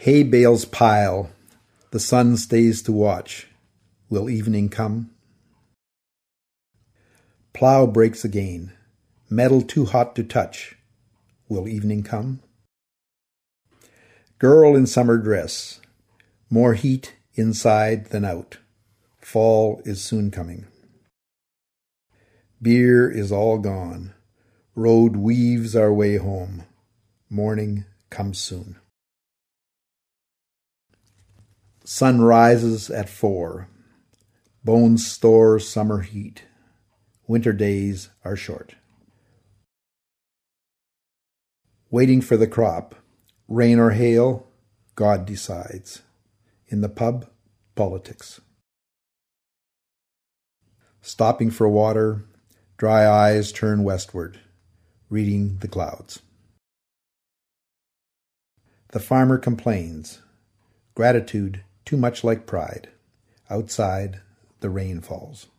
Hay bales pile, the sun stays to watch. Will evening come? Plow breaks again, metal too hot to touch. Will evening come? Girl in summer dress, more heat inside than out. Fall is soon coming. Beer is all gone. Road weaves our way home. Morning comes soon. Sun rises at 4. Bones store summer heat. Winter days are short. Waiting for the crop. Rain or hail, God decides. In the pub, politics. Stopping for water, dry eyes turn westward, reading the clouds. The farmer complains. Gratitude too much like pride. Outside, the rain falls.